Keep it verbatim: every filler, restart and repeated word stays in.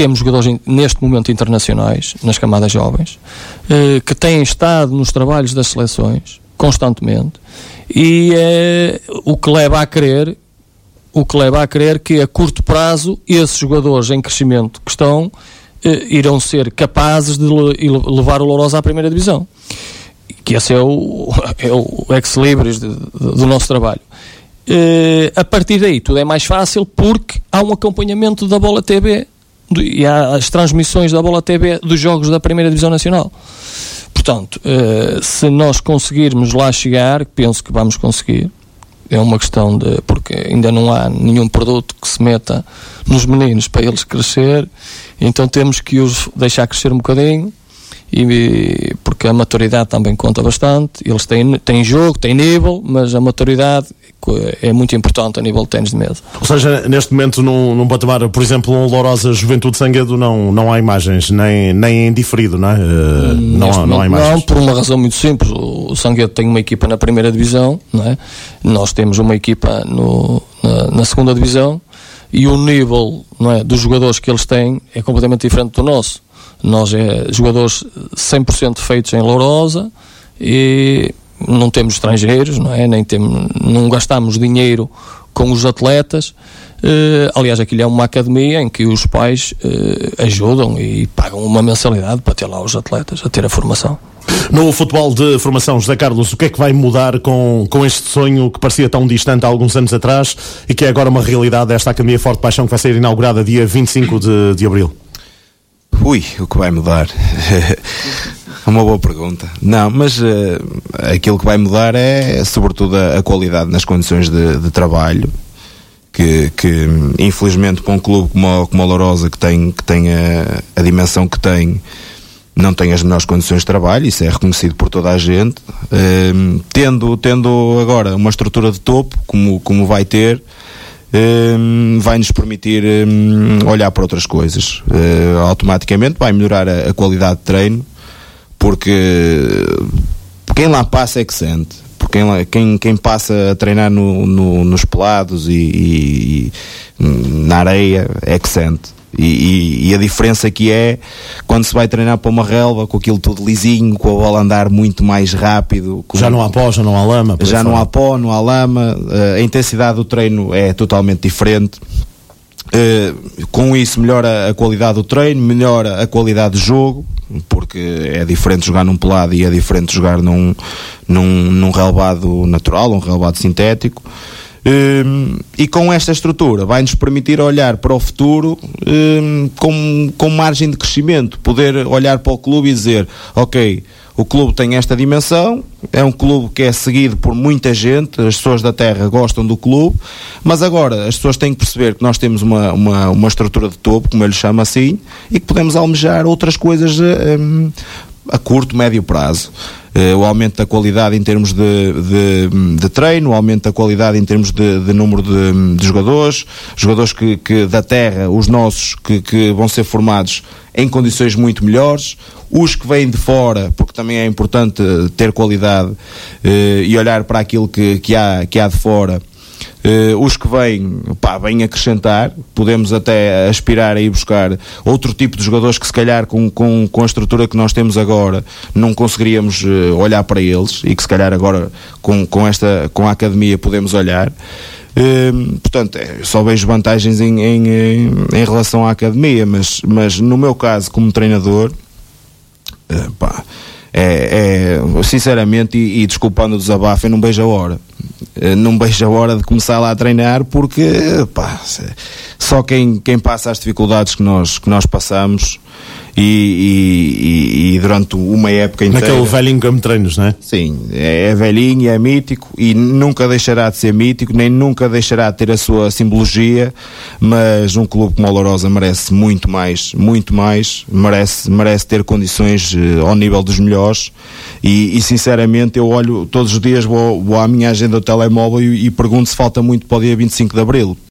temos jogadores neste momento internacionais, nas camadas jovens, uh, que têm estado nos trabalhos das seleções constantemente, e uh, o que leva a crer o que leva a crer que a curto prazo esses jogadores em crescimento que estão uh, irão ser capazes de levar o Lourosa à primeira divisão, que esse é o, é o ex-libris de, de, do nosso trabalho. Uh, a partir daí tudo é mais fácil, porque há um acompanhamento da Bola T V do, e há as transmissões da Bola T V dos jogos da primeira divisão nacional. Portanto, uh, se nós conseguirmos lá chegar, penso que vamos conseguir, é uma questão de, porque ainda não há nenhum produto que se meta nos meninos para eles crescer, então temos que os deixar crescer um bocadinho, e, porque a maturidade também conta bastante. Eles têm, têm jogo, têm nível, mas a maturidade é muito importante a nível de ténis de mesa. Ou seja, neste momento num, num patamar, por exemplo, um Lourosa Juventude Sanguedo, não, não há imagens, nem, nem em diferido, não é? Uh, não, há, não há imagens. Não, por uma razão muito simples. O Sanguedo tem uma equipa na primeira divisão, não é? Nós temos uma equipa no, na, na segunda divisão, e o nível, não é, dos jogadores que eles têm é completamente diferente do nosso. Nós é jogadores cem por cento feitos em Lourosa, e não temos estrangeiros, não é? Nem temos, não gastamos dinheiro com os atletas. Uh, aliás, aquilo é uma academia em que os pais uh, ajudam e pagam uma mensalidade para ter lá os atletas a ter a formação. No futebol de formação, José Carlos, o que é que vai mudar com, com este sonho que parecia tão distante há alguns anos atrás e que é agora uma realidade, esta Academia Forte Paixão, que vai ser inaugurada dia vinte e cinco de, de abril? Ui, o que vai mudar? É uma boa pergunta. Não, mas uh, aquilo que vai mudar é sobretudo a, a qualidade nas condições de, de trabalho, que, que infelizmente para um clube como, como a Lourosa, que tem, que tem a, a dimensão que tem, não tem as melhores condições de trabalho. Isso é reconhecido por toda a gente. Uh, tendo, tendo agora uma estrutura de topo, como, como vai ter, Um, vai-nos permitir um, olhar para outras coisas. Uh, automaticamente vai melhorar a, a qualidade de treino, porque quem lá passa é que sente. Porque quem, lá, quem, quem passa a treinar no, no, nos pelados e, e, e na areia é que sente. E, e, e a diferença que é quando se vai treinar para uma relva, com aquilo tudo lisinho, com a bola andar muito mais rápido, com... já não há pó, já não há lama, já não há pó, não há lama, a intensidade do treino é totalmente diferente. Uh, com isso melhora a qualidade do treino, melhora a qualidade do jogo, porque é diferente jogar num pelado e é diferente jogar num, num, num relvado natural, um relvado sintético. Um, e com esta estrutura vai-nos permitir olhar para o futuro um, com, com margem de crescimento, poder olhar para o clube e dizer, ok, o clube tem esta dimensão, é um clube que é seguido por muita gente, as pessoas da terra gostam do clube, mas agora as pessoas têm que perceber que nós temos uma, uma, uma estrutura de topo, como eu lhe chamo assim, e que podemos almejar outras coisas um, a curto, médio prazo. Uh, o aumento da qualidade em termos de, de, de treino, o aumento da qualidade em termos de, de número de, de jogadores, jogadores que, que da terra, os nossos, que, que vão ser formados em condições muito melhores, os que vêm de fora, porque também é importante ter qualidade uh, e olhar para aquilo que, que, há, que há de fora. Uh, os que vêm, pá, vêm acrescentar, podemos até aspirar a ir buscar outro tipo de jogadores que se calhar com, com, com a estrutura que nós temos agora não conseguiríamos uh, olhar para eles, e que se calhar agora com, com, esta, com a academia podemos olhar. Uh, portanto, só vejo vantagens em, em, em relação à academia, mas, mas no meu caso como treinador, uh, pá, É, é, sinceramente, e, e desculpando o desabafo, eu não vejo a hora não vejo a hora de começar lá a treinar, porque pá, só quem, quem passa as dificuldades que nós, que nós passamos e, e, e durante uma época inteira, naquele velhinho como treinos, não é? Sim, é, é velhinho, é mítico e nunca deixará de ser mítico, nem nunca deixará de ter a sua simbologia, mas um clube como a Lourosa merece muito mais, muito mais, merece, merece ter condições uh, ao nível dos melhores e, e sinceramente eu olho todos os dias, vou, vou à minha agenda do telemóvel e, e pergunto se falta muito para o dia vinte e cinco de abril.